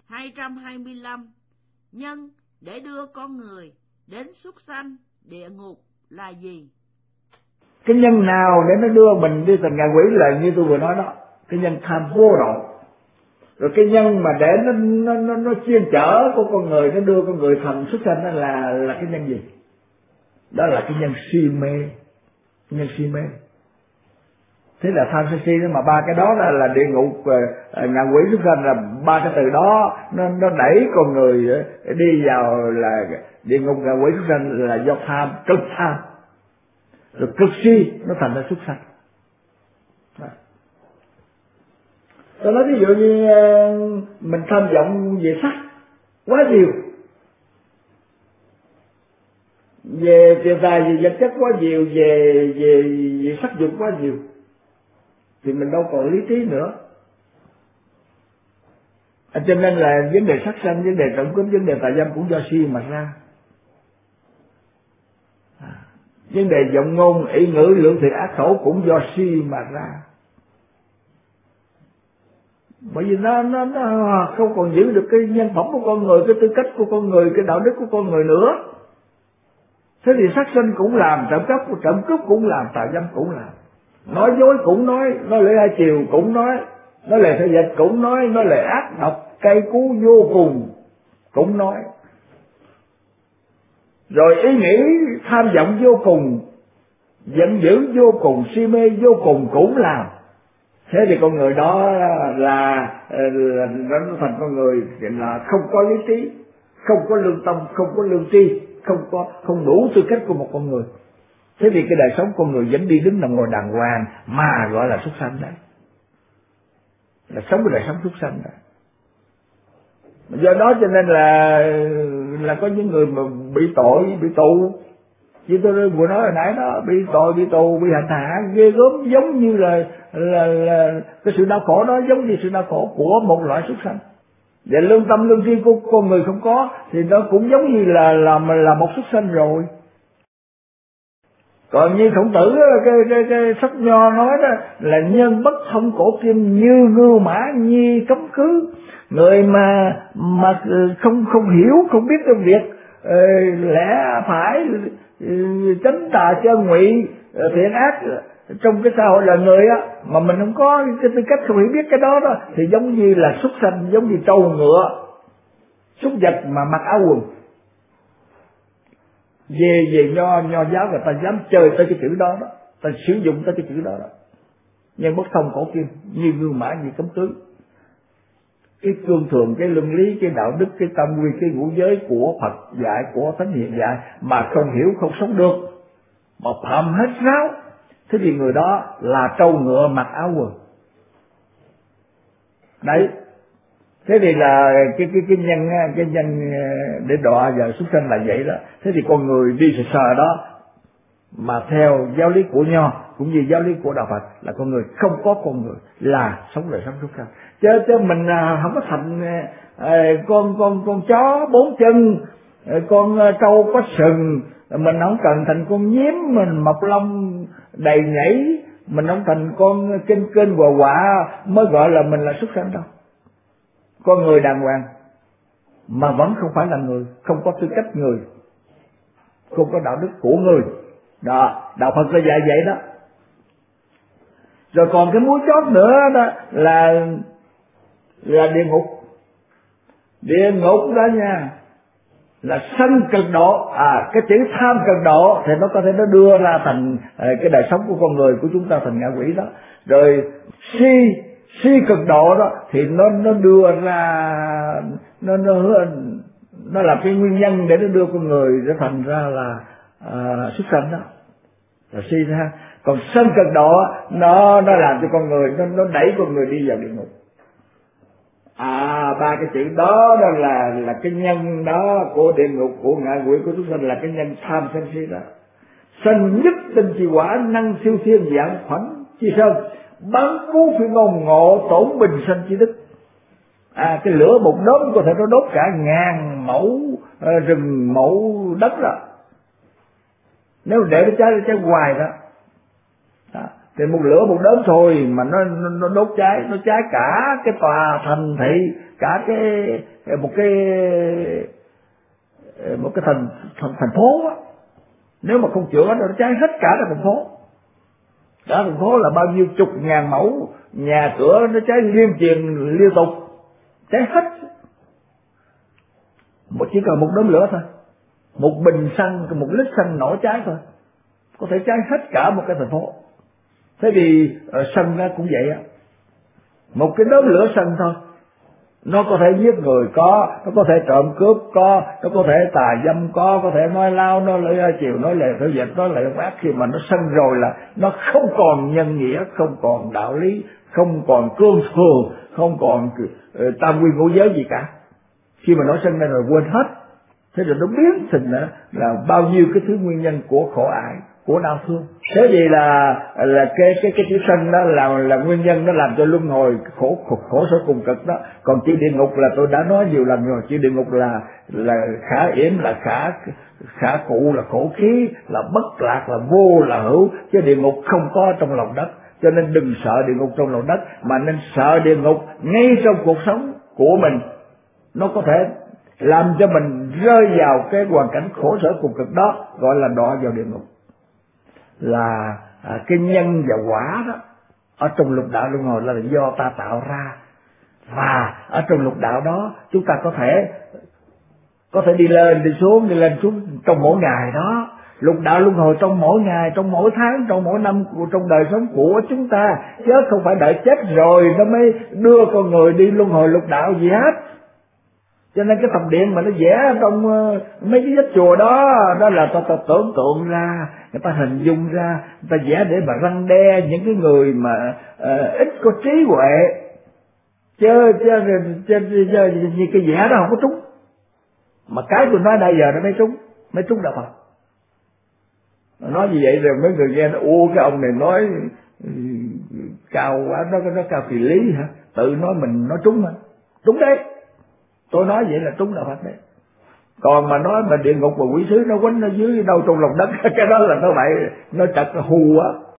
225. Nhân để đưa con người đến súc sanh, địa ngục là gì? Cái nhân nào để nó đưa mình đi thành ngạ quỷ là như tôi vừa nói đó, cái nhân tham vô độ. Rồi cái nhân mà để nó chuyên chở của con người, nó đưa con người thành súc sanh, đó là cái nhân gì? Đó là cái nhân si mê, nhân si mê. Thế là tham sân si đó, mà ba cái đó là địa ngục, ngạ quỷ, súc sanh, là ba cái từ đó nó đẩy con người đi vào là địa ngục, ngạ quỷ, súc sanh là do tham, cực tham. Rồi cực si nó thành ra súc sanh. Tôi nói ví dụ như mình tham vọng về sắc quá nhiều, về tiền tài, về vật chất quá nhiều, về sắc dục quá nhiều, thì mình đâu còn lý trí nữa. Cho nên là vấn đề sát sanh, vấn đề trộm cướp, vấn đề tà dâm cũng do si mà ra. Vấn đề vọng ngôn, ý ngữ, lưỡng thiệt, ác khẩu cũng do si mà ra. Bởi vì nó không còn giữ được cái nhân phẩm của con người, cái tư cách của con người, cái đạo đức của con người nữa. Thế thì sát sanh cũng làm, trộm cướp cũng làm, tà dâm cũng làm, nói dối cũng nói lời hai chiều cũng nói lời thơ dịch cũng nói lời ác độc cay cú vô cùng cũng nói. Rồi ý nghĩ tham vọng vô cùng, giận dữ vô cùng, si mê vô cùng cũng làm. Thế thì con người đó là nó thành con người là không có lý trí, không có lương tâm, không có lương tri, không đủ tư cách của một con người. Thế thì cái đời sống con người vẫn đi đứng nằm ngồi đàng hoàng mà gọi là súc sanh đấy, là sống cái đời sống súc sanh đấy. Do đó cho nên là có những người mà bị tội, bị tù, như tôi vừa nói hồi nãy đó, bị tội, bị tù, bị hành hạ ghê gớm, giống như là cái sự đau khổ đó giống như sự đau khổ của một loại súc sanh. Và lương tâm lương tri của con người không có thì nó cũng giống như là một súc sanh rồi. Còn như Khổng Tử cái sách Nho nói đó là nhân bất thông cổ kim, như ngưu mã nhi cấm cứ. Người mà không hiểu, không biết cái việc lẽ phải, chánh tà chân ngụy, thiện ác trong cái xã hội là người á, mà mình không có cái tư cách, không hiểu biết cái đó thì giống như là súc sanh, giống như trâu ngựa, súc vật mà mặc áo quần. Về nho giáo người ta dám chơi tới cái chữ đó, ta sử dụng tới cái chữ đó. Nhân bất thông cổ kim, như ngưu mã như cấm cứ. Cái cương thường, cái luân lý, cái đạo đức, cái tâm quy, cái ngũ giới của Phật dạy, của Thánh Hiền dạy mà không hiểu, không sống được, mà phạm hết ráo, thế thì người đó là trâu ngựa mặc áo quần. Đấy. Thế thì là cái nhân để đọa vào súc sanh là vậy đó. Thế thì con người đi sờ đó mà theo giáo lý của Nho cũng như giáo lý của đạo Phật là con người không có con người, là sống đời sống súc sanh. Chứ mình không có thành con chó bốn chân, con trâu có sừng, mình không cần thành con nhím mình mọc lông đầy nhảy, mình không thành con kênh quạ mới gọi là mình là súc sanh đâu. Con người đàng hoàng mà vẫn không phải là người, không có tư cách người, không có đạo đức của người đó. Đạo Phật là dạy vậy đó. Rồi còn cái mối chót nữa đó là địa ngục. Địa ngục đó nha là sân cực độ. Cái chữ tham cực độ thì nó có thể nó đưa ra thành cái đời sống của con người của chúng ta thành ngạ quỷ đó. Rồi si cực độ đó thì nó đưa ra nó là cái nguyên nhân để nó đưa con người để thành ra là súc sanh đó, là si ha. Còn sân cực độ nó làm cho con người, nó đẩy con người đi vào địa ngục. Ba cái chữ đó là cái nhân đó của địa ngục, của ngạ quỷ, của súc sanh, là cái nhân tham sân si đó. Sân nhất tinh chi quả, năng siêu thiên dạng khoảnh chi sơn, bán cứu phi ngôn ngộ tổn bình sanh chi đức. Cái lửa một đốm có thể nó đốt cả ngàn mẫu rừng, mẫu đất đó, nếu để nó cháy hoài đó. thì một lửa một đốm thôi mà nó đốt cháy, nó cháy cả cái tòa thành thị, cả một cái thành phố á. Nếu mà không chữa nó cháy hết cả thành phố. Cả thành phố là bao nhiêu chục ngàn mẫu nhà cửa nó cháy liên tục, cháy hết. Chỉ cần một đốm lửa thôi, một bình xăng, một lít xăng nổ cháy thôi, có thể cháy hết cả một cái thành phố. Thế thì sân nó cũng vậy á, một cái đốm lửa sân thôi, nó có thể giết người có, nó có thể trộm cướp có, nó có thể tà dâm có thể nói láo, nó lời chiều, nói lời thở dệt, nói lời ác. Khi mà nó sân rồi là nó không còn nhân nghĩa, không còn đạo lý, không còn cương thường, không còn tam quy ngũ giới gì cả. Khi mà nó sân lên rồi quên hết. Thế rồi nó biến thành là bao nhiêu cái thứ nguyên nhân của khổ ải, của đau thương. Thế thì là cái chữ sân đó là nguyên nhân nó làm cho luân hồi khổ sở cùng cực đó. Còn chữ địa ngục là tôi đã nói nhiều lần rồi, chữ địa ngục là khả yểm, là khả cụ, là khổ khí, là bất lạc, là vô, là hữu, chứ địa ngục không có trong lòng đất. Cho nên đừng sợ địa ngục trong lòng đất, mà nên sợ địa ngục ngay trong cuộc sống của mình. Nó có thể làm cho mình rơi vào cái hoàn cảnh khổ sở cùng cực đó, gọi là đọa vào địa ngục. Là cái nhân và quả đó ở trong lục đạo luân hồi là do ta tạo ra, và ở trong lục đạo đó chúng ta có thể đi lên xuống trong mỗi ngày đó. Lục đạo luân hồi trong mỗi ngày, trong mỗi tháng, trong mỗi năm, trong đời sống của chúng ta, chứ không phải đợi chết rồi nó mới đưa con người đi luân hồi lục đạo gì hết. Cho nên cái thập điện mà nó vẽ trong mấy cái vách chùa đó là ta tưởng tượng ra, người ta hình dung ra, người ta vẽ để mà răn đe những cái người mà ít có trí huệ, chứ như cái vẽ đó không có trúng. Mà cái tôi nói bây giờ nó mới trúng đạo Phật. Nói như vậy rồi mấy người nghe nó cái ông này nói cao quá, nó cao kỳ lý hả? Tự nói mình nói trúng hả? Trúng đấy. Tôi nói vậy là trúng đạo Phật đấy. Còn mà nói mà địa ngục và quỷ sứ nó quánh nó dưới đâu trong lòng đất, cái đó là nó bậy, nó trật hù á.